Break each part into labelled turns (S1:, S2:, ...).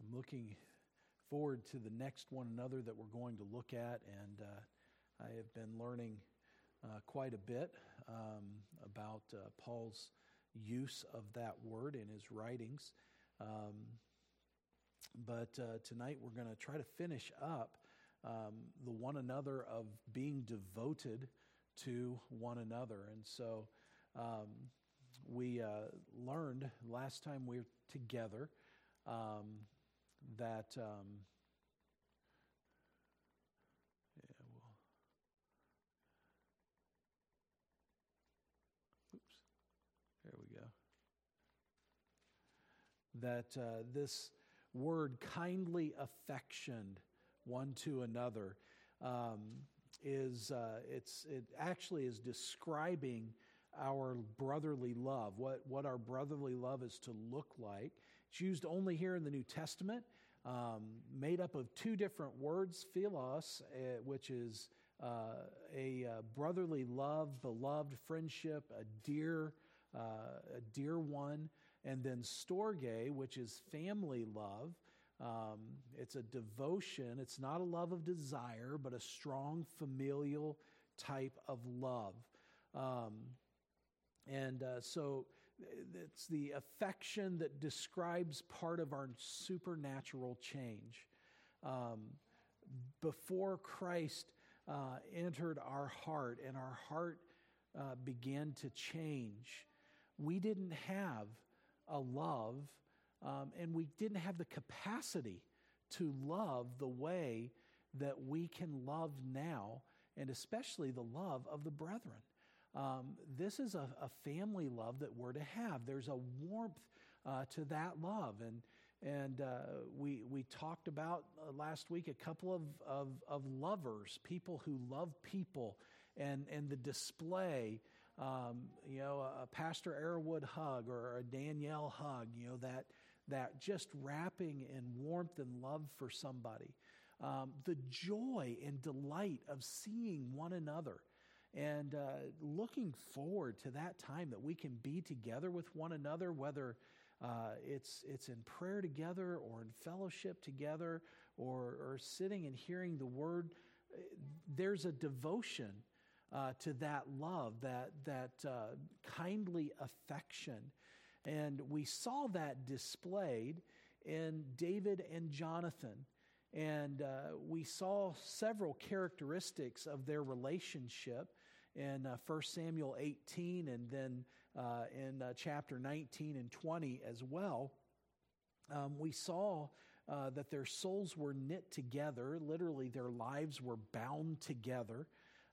S1: I'm looking forward to the next one another that we're going to look at, and I have been learning quite a bit about Paul's use of that word in his writings. But tonight we're going to try to finish up the one another of being devoted to one another. And so we learned last time we were together that there we go. That this word kindly affectioned one to another it actually is describing our brotherly love, what our brotherly love is to look like. It's used only here in the New Testament, made up of two different words, philos, which is a brotherly love, beloved friendship, a dear one, and then storge, which is family love. It's a devotion. It's not a love of desire, but a strong familial type of love. So it's the affection that describes part of our supernatural change. Before Christ entered our heart and our heart began to change, we didn't have a love and we didn't have the capacity to love the way that we can love now, and especially the love of the brethren. This is a family love that we're to have. There's a warmth to that love. And we talked about last week a couple of lovers, people who love people, and the display, a Pastor Arrowwood hug or a Danielle hug, that just wrapping in warmth and love for somebody. The joy and delight of seeing one another. And looking forward to that time that we can be together with one another, whether it's in prayer together or in fellowship together or sitting and hearing the word. There's a devotion to that love, that kindly affection. And we saw that displayed in David and Jonathan. And we saw several characteristics of their relationship in 1 Samuel 18 and then in chapter 19 and 20 as well. We saw that their souls were knit together. Literally, their lives were bound together.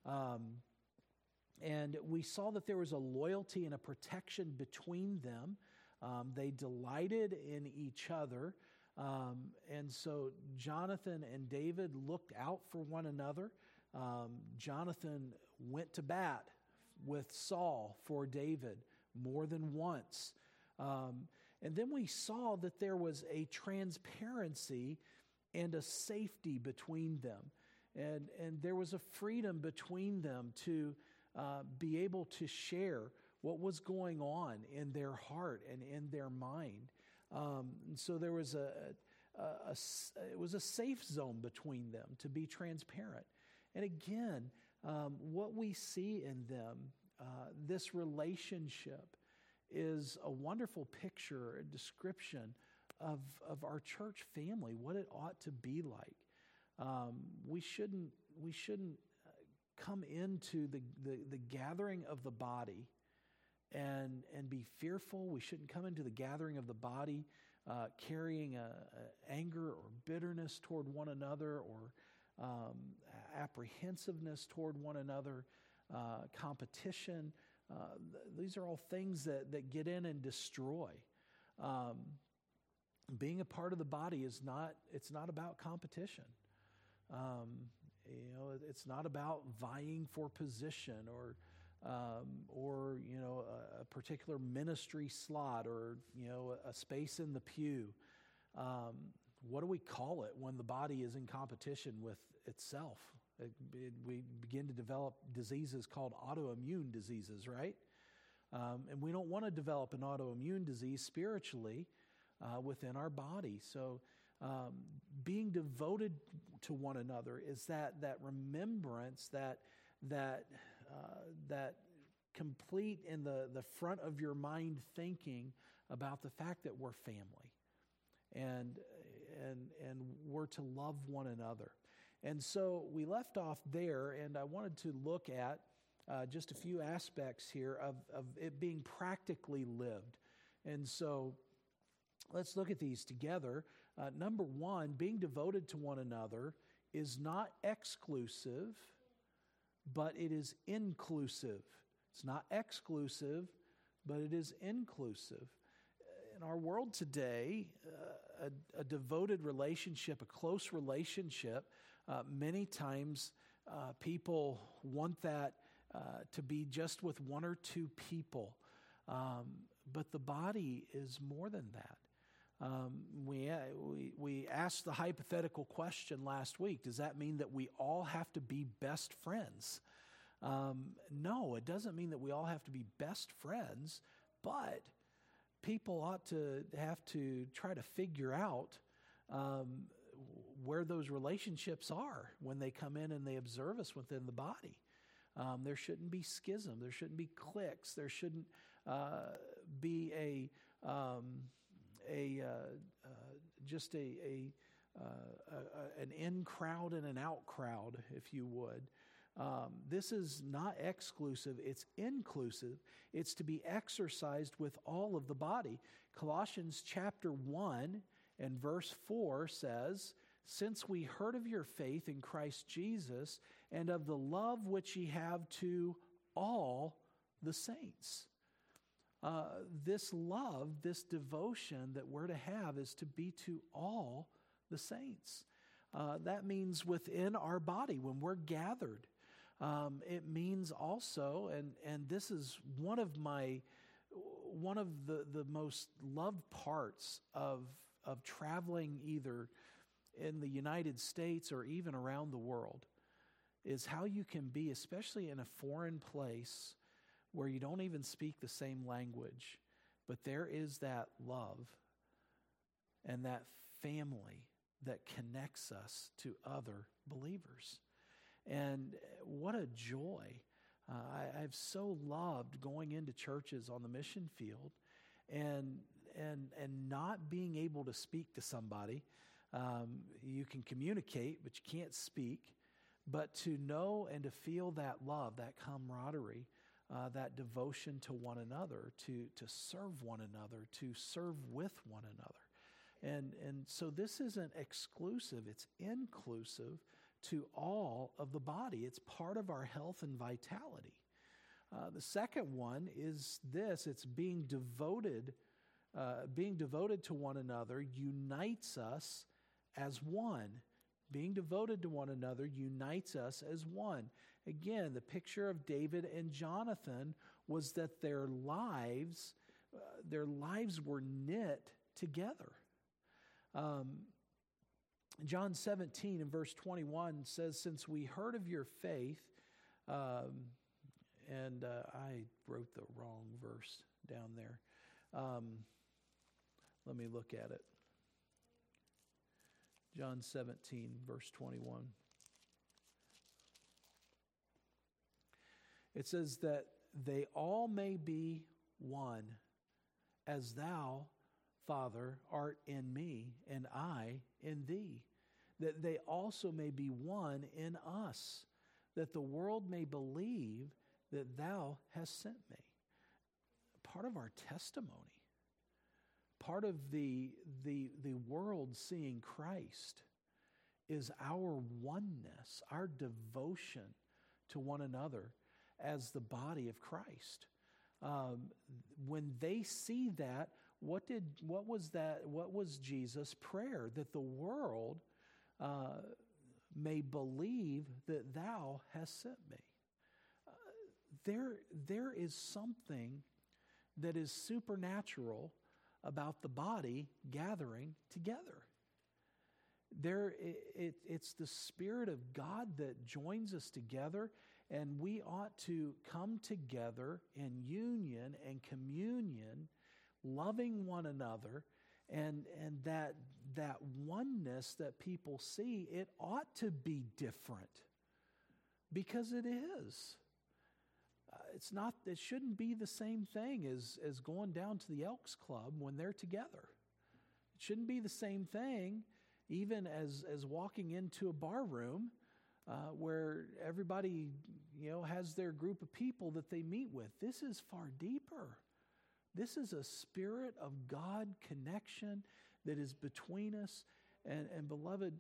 S1: And we saw that there was a loyalty and a protection between them. They delighted in each other. And so Jonathan and David looked out for one another. Jonathan went to bat with Saul for David more than once. And then we saw that there was a transparency and a safety between them. And there was a freedom between them to be able to share what was going on in their heart and in their mind. And so there was it was a safe zone between them to be transparent. And again, what we see in them, this relationship, is a wonderful picture, a description of our church family, what it ought to be like. We shouldn't come into the gathering of the body and be fearful. We shouldn't come into the gathering of the body carrying anger or bitterness toward one another, or apprehensiveness toward one another, competition. These are all things that get in and destroy. Being a part of the body it's not about competition. It's not about vying for position or a particular ministry slot or a space in the pew. What do we call it when the body is in competition with itself? We begin to develop diseases called autoimmune diseases, right? And we don't want to develop an autoimmune disease spiritually within our body. So Being devoted to one another is that remembrance, that complete in the front of your mind thinking about the fact that we're family, and we're to love one another. And so we left off there, and I wanted to look at just a few aspects here of it being practically lived. And so let's look at these together. Number one, being devoted to one another is not exclusive, but it is inclusive. It's not exclusive, but it is inclusive. In our world today, a devoted relationship, a close relationship, many times people want that to be just with one or two people. But the body is more than that. We asked the hypothetical question last week. Does that mean that we all have to be best friends? No, it doesn't mean that we all have to be best friends, but people ought to have to try to figure out where those relationships are when they come in and they observe us within the body. There shouldn't be schism. There shouldn't be cliques. There shouldn't be an in crowd and an out crowd, if you would. This is not exclusive, it's inclusive. It's to be exercised with all of the body. Colossians chapter 1 and verse 4 says, "Since we heard of your faith in Christ Jesus and of the love which ye have to all the saints." This love, this devotion that we're to have is to be to all the saints. That means within our body when we're gathered. It means also, and this is one of the most loved parts of traveling either in the United States or even around the world, is how you can be, especially in a foreign place where you don't even speak the same language, but there is that love and that family that connects us to other believers. And what a joy. I've so loved going into churches on the mission field and not being able to speak to somebody. You can communicate, but you can't speak. But to know and to feel that love, that camaraderie, that devotion to one another, to serve one another, to serve with one another. And so this isn't exclusive, it's inclusive to all of the body. It's part of our health and vitality. The second one is this: it's being devoted to one another unites us as one. Being devoted to one another unites us as one. Again, the picture of David and Jonathan was that their lives were knit together. John 17 and verse 21 says, "Since we heard of your faith," and I wrote the wrong verse down there. Let me look at it. John 17, verse 21. It says that they all may be one, as thou, Father, art in me, and I in thee, that they also may be one in us, that the world may believe that thou hast sent me. Part of our testimony, part of the world seeing Christ is our oneness, our devotion to one another as the body of Christ. When they see that, what was Jesus' prayer? That the world may believe that thou hast sent me. There is something that is supernatural about the body gathering together. It's the Spirit of God that joins us together, and we ought to come together in union and communion, loving one another and that oneness that people see, it ought to be different because it is. It shouldn't be the same thing as going down to the Elks Club when they're together. It shouldn't be the same thing even as walking into a bar room where everybody, has their group of people that they meet with. This is far deeper. This is a Spirit of God connection that is between us. And beloved,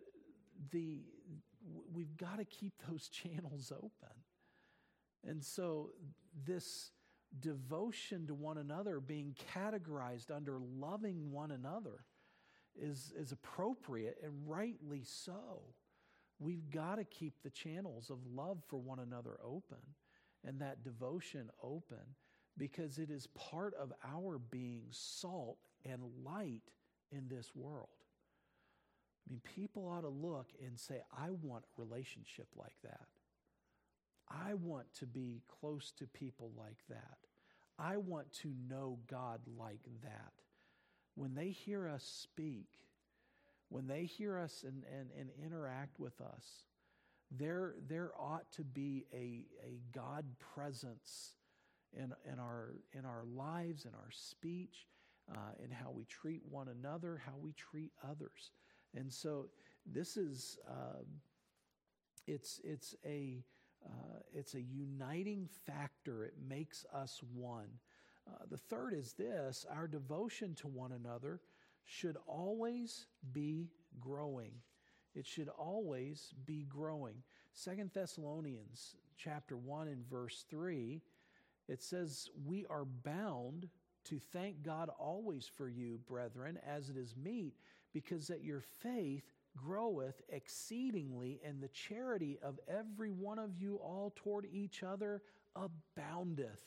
S1: we've got to keep those channels open. And so this devotion to one another, being categorized under loving one another, is appropriate and rightly so. We've got to keep the channels of love for one another open and that devotion open, because it is part of our being salt and light in this world. I mean, people ought to look and say, I want a relationship like that. I want to be close to people like that. I want to know God like that. When they hear us speak, when they hear us and interact with us, there ought to be a God presence in our lives, in our speech, in how we treat one another, how we treat others. And so this is it's a uniting factor. It makes us one. The third is this: our devotion to one another should always be growing. It should always be growing. 2 Thessalonians chapter 1 and verse 3, it says, "We are bound to thank God always for you, brethren, as it is meet, because that your faith groweth exceedingly, and the charity of every one of you all toward each other aboundeth."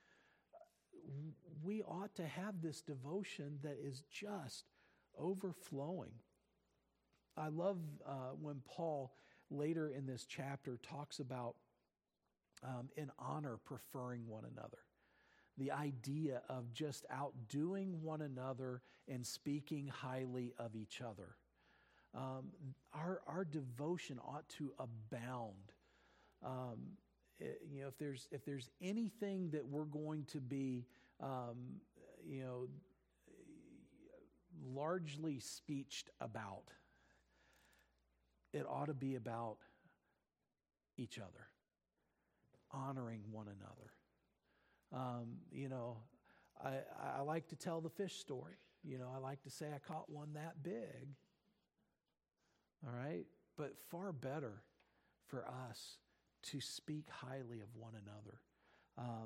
S1: We ought to have this devotion that is just overflowing. I love when Paul later in this chapter talks about in honor preferring one another. The idea of just outdoing one another and speaking highly of each other. Our devotion ought to abound. If there's anything that we're going to be, largely speeched about, it ought to be about each other, honoring one another. I like to tell the fish story. I like to say I caught one that big. All right? But far better for us to speak highly of one another,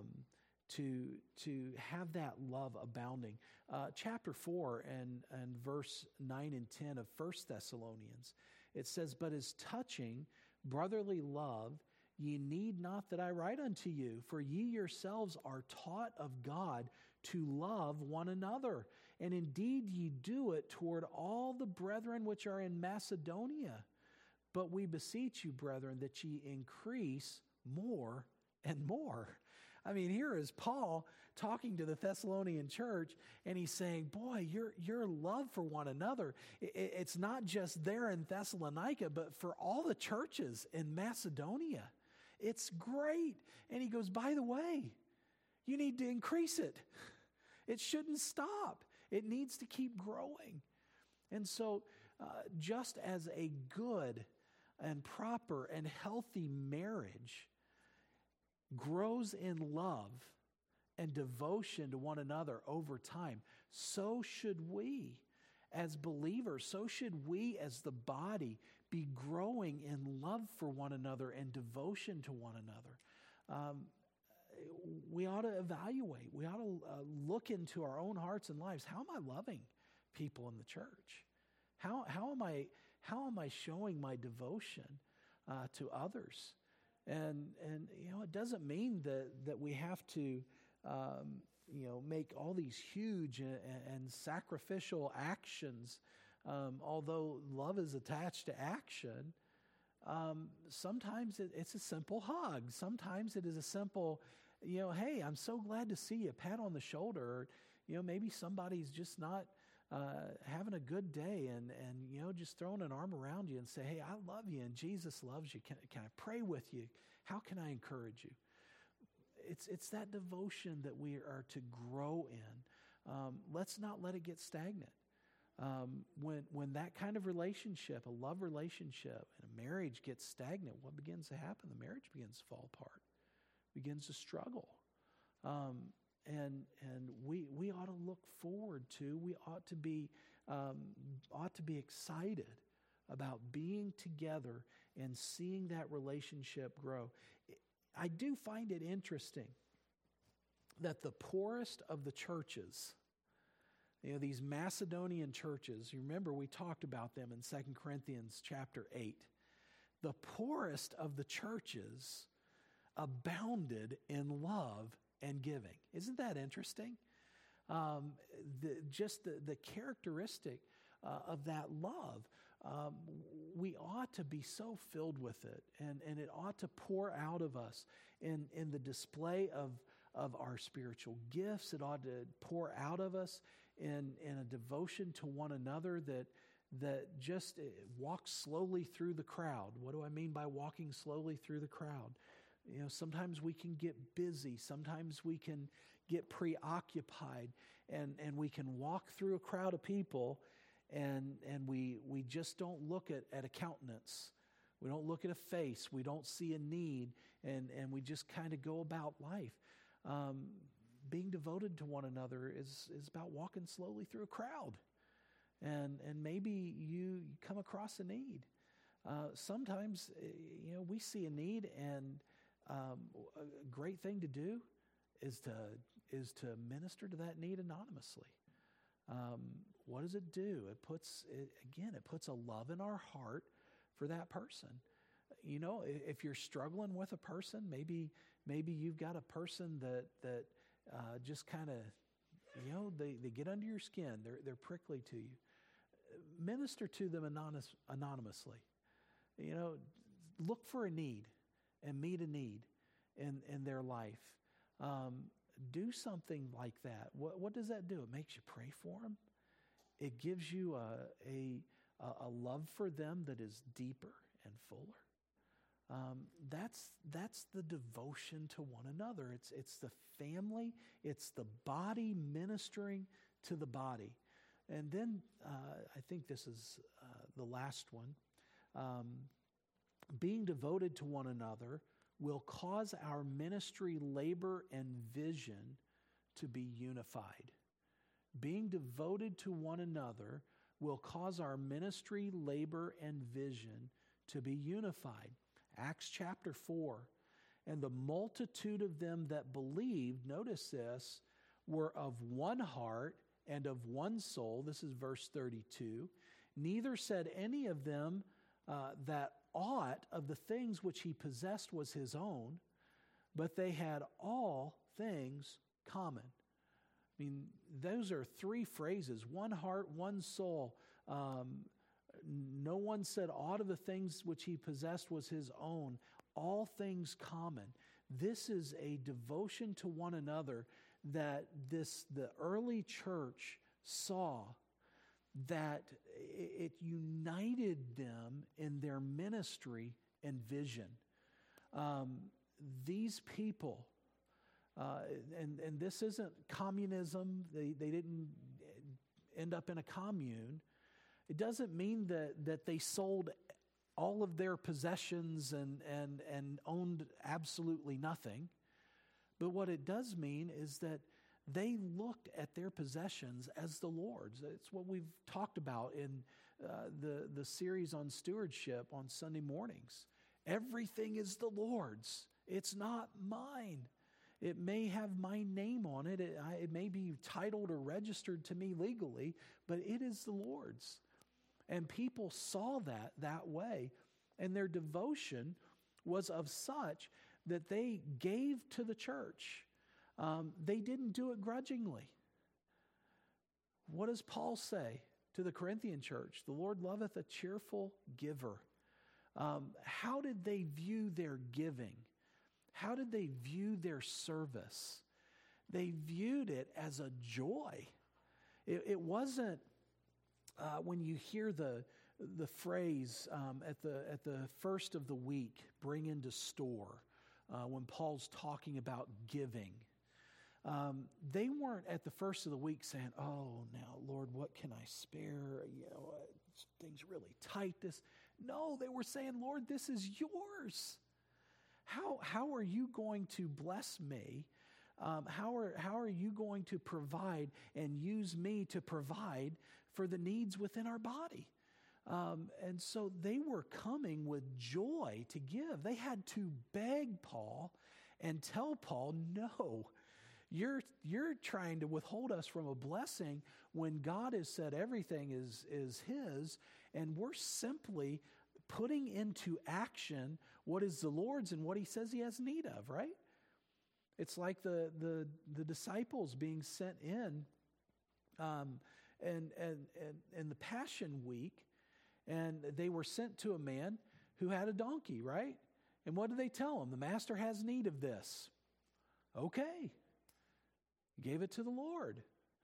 S1: to have that love abounding. Chapter 4 and verse 9 and 10 of 1 Thessalonians, it says, "But as touching brotherly love, ye need not that I write unto you, for ye yourselves are taught of God to love one another. And indeed ye do it toward all the brethren which are in Macedonia. But we beseech you, brethren, that ye increase more and more." I mean, here is Paul talking to the Thessalonian church, and he's saying, boy, your love for one another, it's not just there in Thessalonica, but for all the churches in Macedonia. It's great. And he goes, by the way, you need to increase it. It shouldn't stop. It needs to keep growing. And so just as a good and proper and healthy marriage grows in love and devotion to one another over time, so should we as believers, so should we as the body be growing in love for one another and devotion to one another. We ought to evaluate. We ought to look into our own hearts and lives. How am I loving people in the church? How am I showing my devotion to others? And it doesn't mean that we have to make all these huge and sacrificial actions. Although love is attached to action, sometimes it's a simple hug. Sometimes it is a simple, hey, I'm so glad to see you, pat on the shoulder. Maybe somebody's just not having a good day and just throwing an arm around you and say, hey, I love you and Jesus loves you. Can I pray with you? How can I encourage you? It's that devotion that we are to grow in. Let's not let it get stagnant. When that kind of relationship, a love relationship, and a marriage gets stagnant, what begins to happen? The marriage begins to fall apart, begins to struggle. And we ought to look forward to, we ought to be excited about being together and seeing that relationship grow. I do find it interesting that the poorest of the churches, these Macedonian churches, you remember we talked about them in 2 Corinthians chapter 8. The poorest of the churches abounded in love and giving. Isn't that interesting? The characteristic of that love, we ought to be so filled with it, and it ought to pour out of us in the display of our spiritual gifts. It ought to pour out of us in a devotion to one another that just walks slowly through the crowd. What do I mean by walking slowly through the crowd? Sometimes we can get busy. Sometimes we can get preoccupied, and we can walk through a crowd of people, and we just don't look at a countenance. We don't look at a face. We don't see a need, and we just kind of go about life. Being devoted to one another is about walking slowly through a crowd, and maybe you come across a need. Sometimes we see a need, and a great thing to do is to minister to that need anonymously. What does it do? It puts a love in our heart for that person. If you're struggling with a person, maybe you've got a person that just kind of, they get under your skin. They're prickly to you. Minister to them anonymously. Look for a need and meet a need in their life. Do something like that. What does that do? It makes you pray for them. It gives you a love for them that is deeper and fuller. That's the devotion to one another. It's the family. It's the body ministering to the body. And then I think this is the last one. Being devoted to one another will cause our ministry, labor, and vision to be unified. Being devoted to one another will cause our ministry, labor, and vision to be unified. Acts chapter 4, and the multitude of them that believed, notice this, were of one heart and of one soul. This is verse 32. Neither said any of them that aught of the things which he possessed was his own, but they had all things common. I mean, those are three phrases: one heart, one soul. No one said aught of the things which he possessed was his own. All things common. This is a devotion to one another that the early church saw, that it united them in their ministry and vision. These people, and this isn't communism. They didn't end up in a commune. It doesn't mean that they sold all of their possessions and owned absolutely nothing. But what it does mean is that they looked at their possessions as the Lord's. It's what we've talked about in the series on stewardship on Sunday mornings. Everything is the Lord's. It's not mine. It may have my name on it. It may be titled or registered to me legally, but it is the Lord's. And people saw that way, and their devotion was of such that they gave to the church. They didn't do it grudgingly. What does Paul say to the Corinthian church? The Lord loveth a cheerful giver. How did they view their giving? How did they view their service? They viewed it as a joy. It wasn't when you hear the phrase at the first of the week, bring into store, when Paul's talking about giving, they weren't at the first of the week saying, "Oh, now Lord, what can I spare? Things really tight." No, they were saying, "Lord, this is yours. How are you going to bless me? How are you going to provide and use me to provide for the needs within our body?" And so they were coming with joy to give. They had to beg Paul and tell Paul, "No, you're trying to withhold us from a blessing when God has said everything is his, and we're simply putting into action what is the Lord's and what he says he has need of," right? It's like the disciples being sent in and the Passion Week, and they were sent to a man who had a donkey, right? And what did they tell him? The master has need of this. Okay. Gave it to the Lord.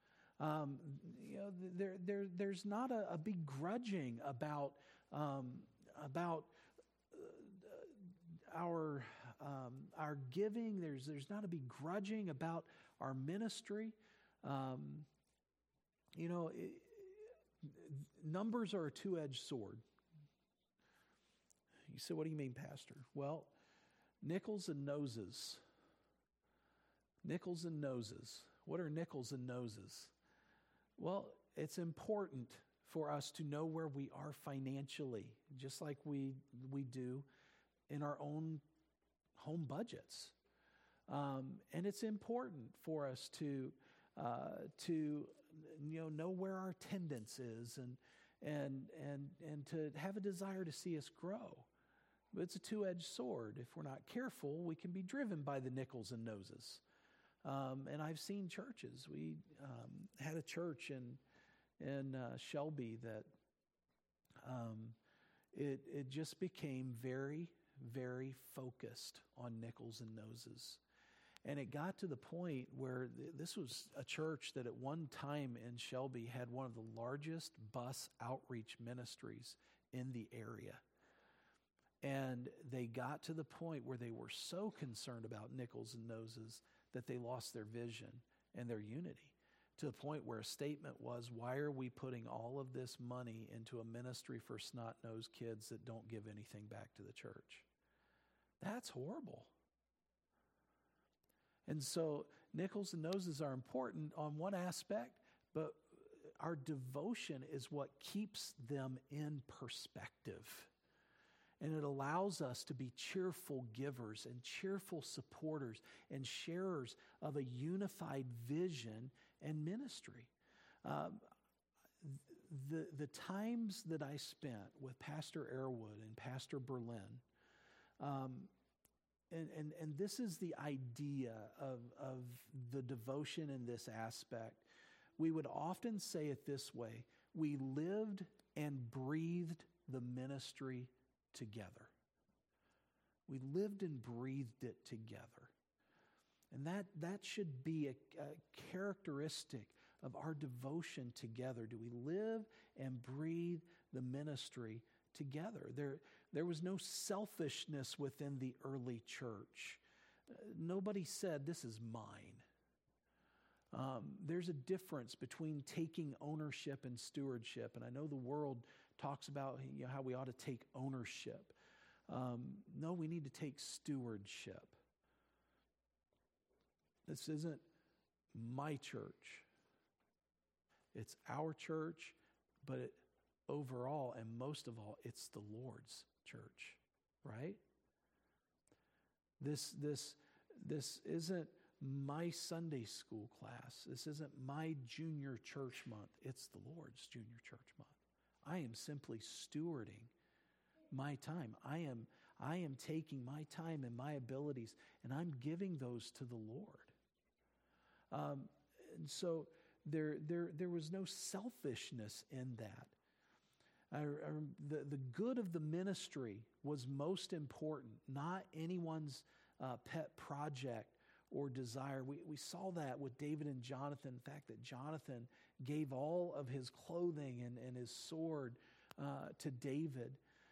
S1: There's not a begrudging about our giving. There's not a begrudging about our ministry. Numbers are a two-edged sword. You say, "What do you mean, Pastor?" Well, nickels and noses. Nickels and noses. What are nickels and noses? Well, it's important for us to know where we are financially, just like we do in our own home budgets. And it's important for us to know where our attendance is and to have a desire to see us grow. But it's a two-edged sword. If we're not careful, we can be driven by the nickels and noses. And I've seen churches. We had a church in Shelby that it just became very, very focused on nickels and noses. And it got to the point where this was a church that at one time in Shelby had one of the largest bus outreach ministries in the area. And they got to the point where they were so concerned about nickels and noses that they lost their vision and their unity, to the point where a statement was, "Why are we putting all of this money into a ministry for snot-nosed kids that don't give anything back to the church?" That's horrible. And so nickels and noses are important on one aspect, but our devotion is what keeps them in perspective. And it allows us to be cheerful givers and cheerful supporters and sharers of a unified vision and ministry. The times that I spent with Pastor Airwood and Pastor Berlin, and this is the idea of the devotion in this aspect, we would often say it this way: we lived and breathed the ministry together. We lived and breathed it together. And that should be a characteristic of our devotion together. Do we live and breathe the ministry together? There was no selfishness within the early church. Nobody said, "This is mine." There's a difference between taking ownership and stewardship. And I know the world talks about how we ought to take ownership. No, we need to take stewardship. This isn't my church. It's our church, but overall and most of all, it's the Lord's church, right? This isn't my Sunday school class. This isn't my junior church month. It's the Lord's junior church month. I am simply stewarding my time. I am taking my time and my abilities, and I'm giving those to the Lord. And so there was no selfishness in that. The good of the ministry was most important, not anyone's pet project or desire. We saw that with David and Jonathan. The fact that Jonathan gave all of his clothing and his sword to David.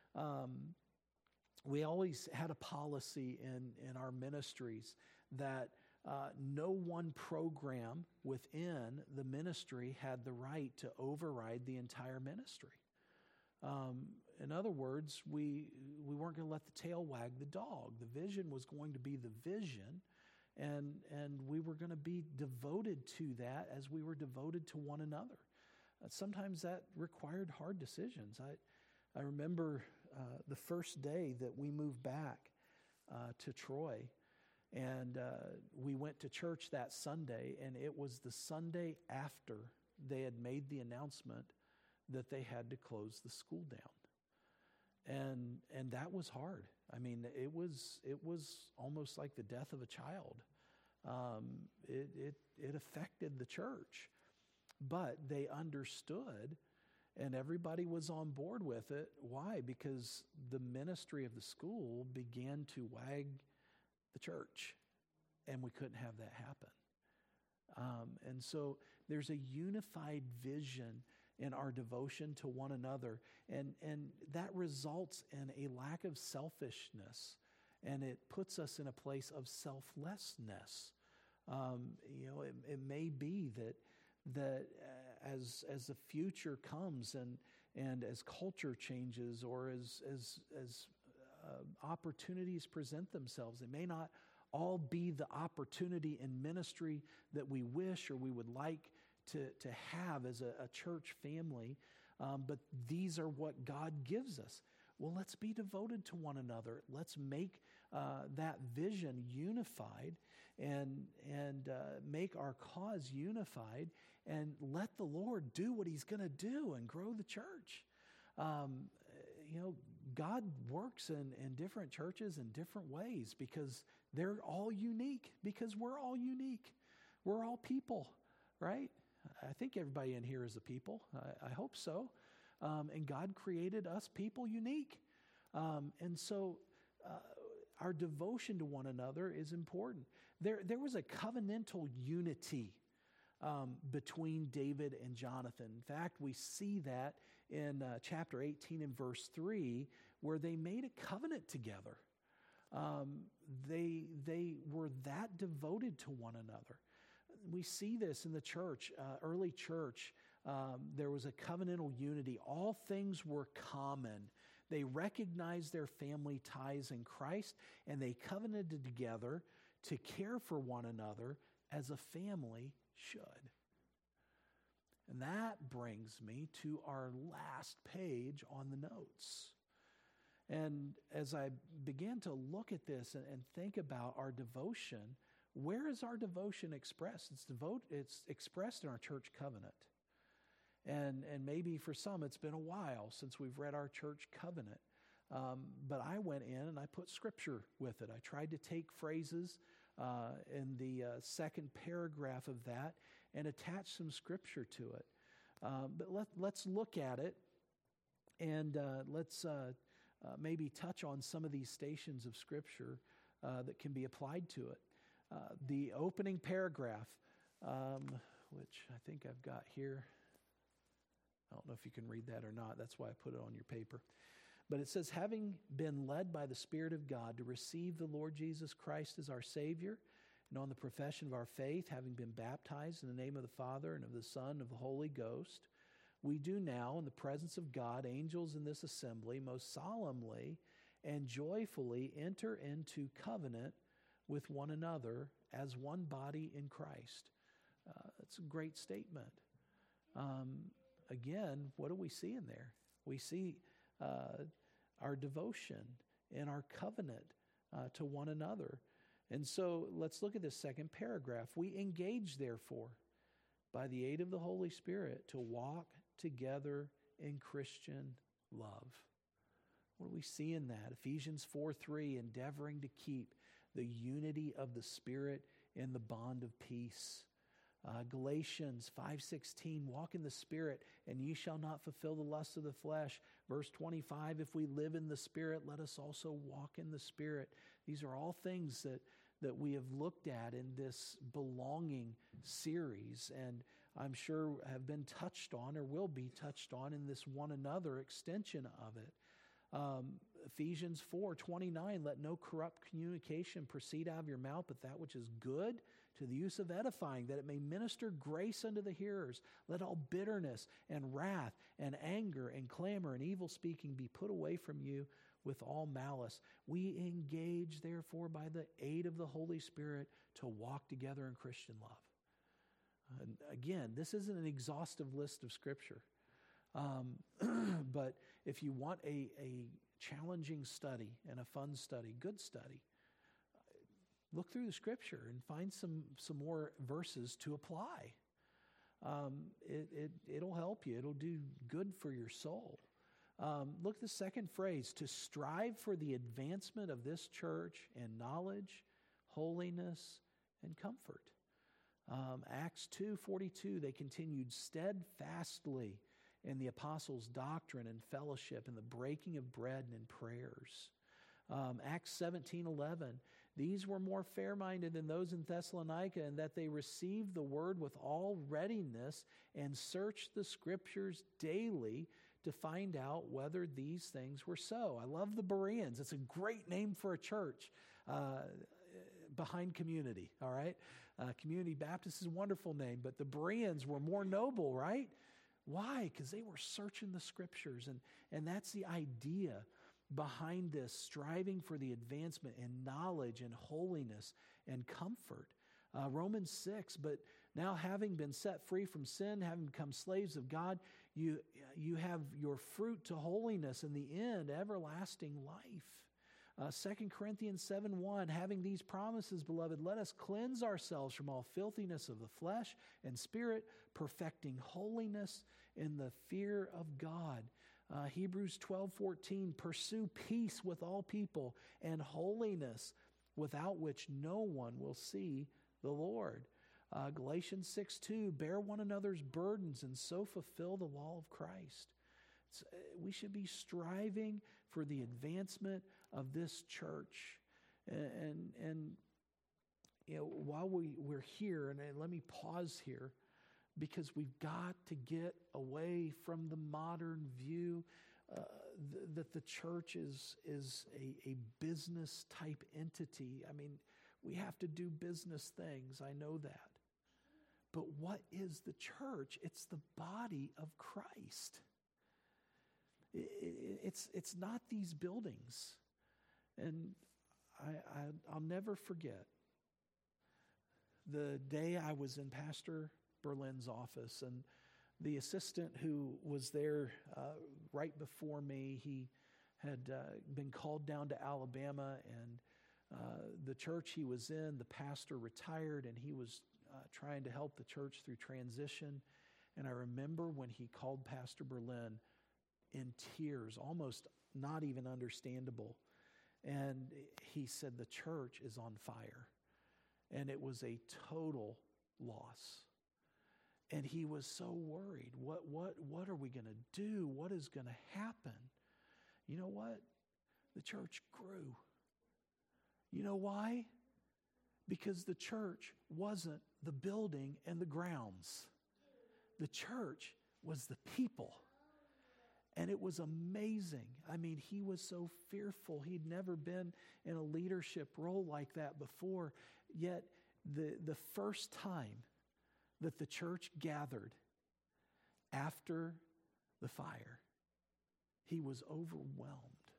S1: We always had a policy in our ministries that no one program within the ministry had the right to override the entire ministry. In other words, we weren't going to let the tail wag the dog. The vision was going to be the vision, and we were going to be devoted to that as we were devoted to one another. Sometimes that required hard decisions. I remember the first day that we moved back to Troy, and we went to church that Sunday, and it was the Sunday after they had made the announcement that they had to close the school down. And that was hard. I mean, it was almost like the death of a child. It affected the church, but they understood, and everybody was on board with it. Why? Because the ministry of the school began to wag the church, and we couldn't have that happen. And so there's a unified vision in our devotion to one another, and that results in a lack of selfishness, and it puts us in a place of selflessness. It may be that as the future comes and as culture changes, or as opportunities present themselves, it may not all be the opportunity in ministry that we wish or we would like to have as a church family, but these are what God gives us. Well, let's be devoted to one another. Let's make that vision unified and make our cause unified, and let the Lord do what He's going to do and grow the church. God works in different churches in different ways because they're all unique, because we're all unique. We're all people, right? I think everybody in here is a people. I hope so. And God created us people unique. And so our devotion to one another is important. There was a covenantal unity between David and Jonathan. In fact, we see that in chapter 18 and verse 3, where they made a covenant together. They were that devoted to one another. We see this in the church, early church. There was a covenantal unity. All things were common. They recognized their family ties in Christ, and they covenanted together to care for one another as a family should. And that brings me to our last page on the notes. And as I began to look at this and think about our devotion, where is our devotion expressed? It's expressed in our church covenant. And maybe for some it's been a while since we've read our church covenant. But I went in and I put scripture with it. I tried to take phrases in the second paragraph of that and attach some scripture to it. But let's look at it, and let's maybe touch on some of these stations of scripture that can be applied to it. The opening paragraph, which I think I've got here. I don't know if you can read that or not. That's why I put it on your paper. But it says, having been led by the Spirit of God to receive the Lord Jesus Christ as our Savior, and on the profession of our faith, having been baptized in the name of the Father and of the Son and of the Holy Ghost, we do now, in the presence of God, angels in this assembly, most solemnly and joyfully enter into covenant with one another as one body in Christ. That's a great statement. Again, what do we see in there? We see our devotion and our covenant to one another. And so let's look at this second paragraph. We engage, therefore, by the aid of the Holy Spirit, to walk together in Christian love. What do we see in that? Ephesians 4:3, endeavoring to keep the unity of the Spirit in the bond of peace. Galatians 5:16, walk in the Spirit, and ye shall not fulfill the lust of the flesh. Verse 25, if we live in the Spirit, let us also walk in the Spirit. These are all things that we have looked at in this belonging series. And I'm sure have been touched on or will be touched on in this one another extension of it. Ephesians 4:29, let no corrupt communication proceed out of your mouth, but that which is good to the use of edifying, that it may minister grace unto the hearers. Let all bitterness and wrath and anger and clamor and evil speaking be put away from you with all malice. We engage, therefore, by the aid of the Holy Spirit to walk together in Christian love. And again, this isn't an exhaustive list of Scripture. But if you want a challenging study and a fun study, good study, look through the Scripture and find some more verses to apply. It'll help you. It'll do good for your soul. Look at the second phrase, to strive for the advancement of this church in knowledge, holiness, and comfort. Acts 2:42, they continued steadfastly in the apostles' doctrine and fellowship, in the breaking of bread and in prayers. Acts 17:11, these were more fair-minded than those in Thessalonica, in that they received the word with all readiness and searched the Scriptures daily to find out whether these things were so. I love the Bereans. It's a great name for a church behind Community, all right? Community Baptist is a wonderful name, but the Bereans were more noble, right? Why? Because they were searching the Scriptures, and that's the idea behind this, striving for the advancement in knowledge and holiness and comfort. Romans 6, but now having been set free from sin, having become slaves of God, you have your fruit to holiness, in the end, everlasting life. 2 Corinthians 7:1, having these promises, beloved, let us cleanse ourselves from all filthiness of the flesh and spirit, perfecting holiness in the fear of God. Hebrews 12:14, pursue peace with all people and holiness, without which no one will see the Lord. Galatians 6:2, bear one another's burdens and so fulfill the law of Christ. We should be striving for the advancement of this church. And you know, while we're here, and let me pause here, because we've got to get away from the modern view that the church is a business type entity. I mean, we have to do business things. I know that. But what is the church? It's the body of Christ. It's not these buildings. And I'll never forget the day I was in Pastor Berlin's office, and the assistant who was there right before me, he had been called down to Alabama, and the church he was in, the pastor retired, and he was trying to help the church through transition. And I remember when he called Pastor Berlin in tears, almost not even understandable. And he said, the church is on fire. And it was a total loss. And he was so worried. What are we going to do? What is going to happen? You know what? The church grew. You know why? Because the church wasn't the building and the grounds. The church was the people. And it was amazing. I mean, he was so fearful. He'd never been in a leadership role like that before. Yet the first time that the church gathered after the fire, he was overwhelmed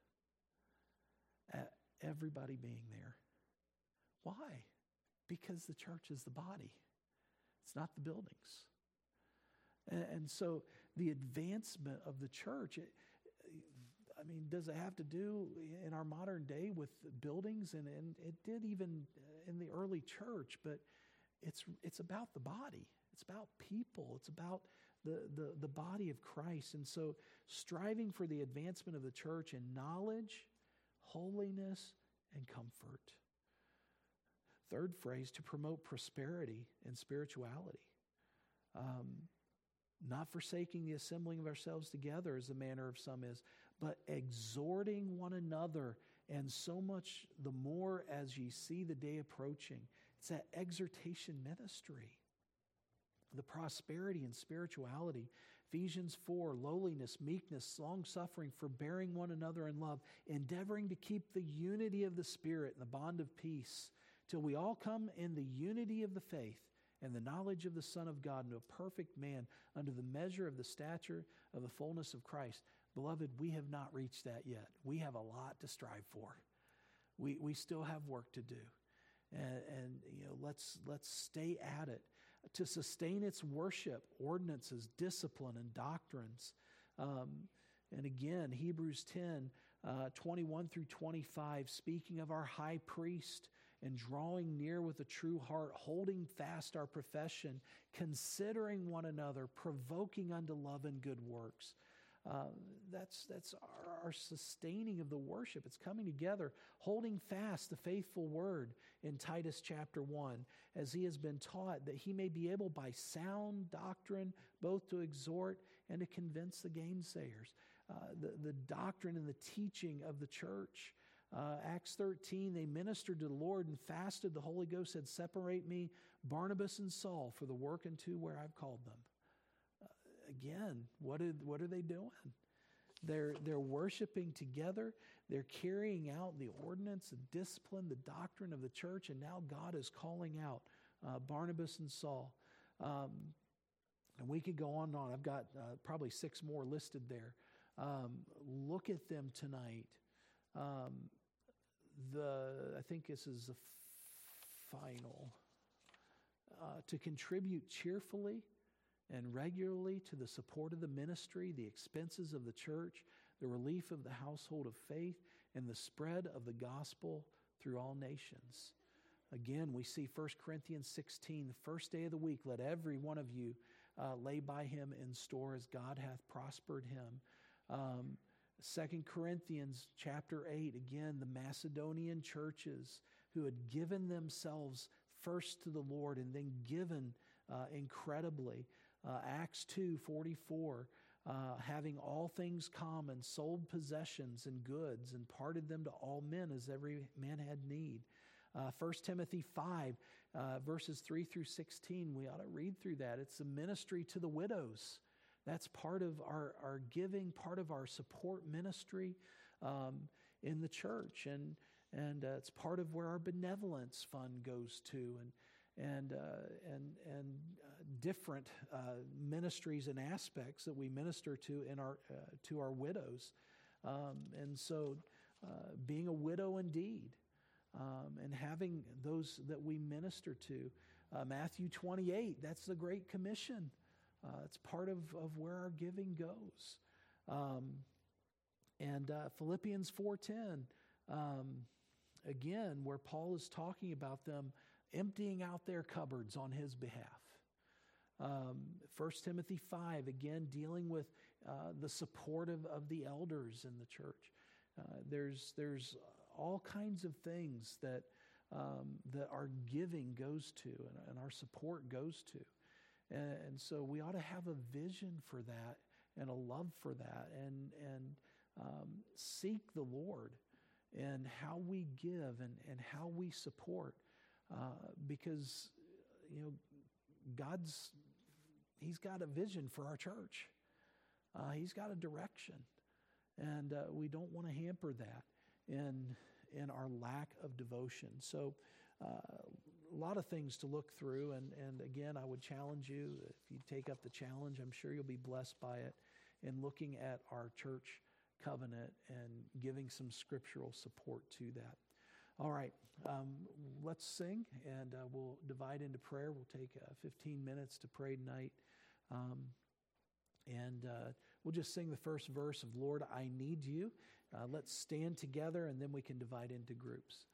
S1: at everybody being there. Why? Because the church is the body. It's not the buildings. And so the advancement of the church, does it have to do in our modern day with buildings? And it did even in the early church, but it's about the body. It's about people. It's about the body of Christ. And so striving for the advancement of the church in knowledge, holiness, and comfort. Third phrase, to promote prosperity and spirituality. Not forsaking the assembling of ourselves together as the manner of some is, but exhorting one another, and so much the more as ye see the day approaching. It's that exhortation ministry. the prosperity and spirituality. Ephesians 4, lowliness, meekness, long-suffering, forbearing one another in love, endeavoring to keep the unity of the Spirit and the bond of peace, till we all come in the unity of the faith and the knowledge of the Son of God, into a perfect man, under the measure of the stature of the fullness of Christ. Beloved, we have not reached that yet. We have a lot to strive for. We still have work to do. And let's stay at it. To sustain its worship, ordinances, discipline, and doctrines. And again, Hebrews 10, 21 through 25, speaking of our high priest and drawing near with a true heart, holding fast our profession, considering one another, provoking unto love and good works. That's our sustaining of the worship. It's coming together, holding fast the faithful word in Titus chapter 1, as he has been taught, that he may be able by sound doctrine both to exhort and to convince the gainsayers. The doctrine and the teaching of the church. Acts 13, they ministered to the Lord and fasted. The Holy Ghost said, separate me, Barnabas and Saul, for the work unto where I've called them. Again, what are they doing? They're worshiping together. They're carrying out the ordinance, the discipline, the doctrine of the church, and now God is calling out Barnabas and Saul. And we could go on and on. I've got probably 6 more listed there. Look at them tonight. I think this is the final. To contribute cheerfully and regularly to the support of the ministry, the expenses of the church, the relief of the household of faith, and the spread of the gospel through all nations. Again, we see 1 Corinthians 16, the first day of the week, let every one of you lay by him in store as God hath prospered him. 2 Corinthians chapter 8, again, the Macedonian churches who had given themselves first to the Lord and then given incredibly. Acts 2:44, having all things common, sold possessions and goods and parted them to all men as every man had need. 1 Timothy 5, verses 3 through 16, we ought to read through that. It's the ministry to the widows. That's part of our giving, part of our support ministry in the church. And it's part of where our benevolence fund goes to, and different ministries and aspects that we minister to in our to our widows. And so being a widow indeed, and having those that we minister to. Matthew 28, that's the Great Commission. It's part of where our giving goes. And Philippians 4:10, again, where Paul is talking about them emptying out their cupboards on his behalf. 1 Timothy 5, again, dealing with the support of the elders in the church. There's all kinds of things that our giving goes to and our support goes to. And so we ought to have a vision for that and a love for that and seek the Lord and how we give and how we support. Because, He's got a vision for our church. He's got a direction. And we don't want to hamper that in our lack of devotion. So a lot of things to look through. And again, I would challenge you, if you take up the challenge, I'm sure you'll be blessed by it, in looking at our church covenant and giving some scriptural support to that. All right, let's sing, and we'll divide into prayer. We'll take 15 minutes to pray tonight. And we'll just sing the first verse of Lord, I Need You. Let's stand together, and then we can divide into groups.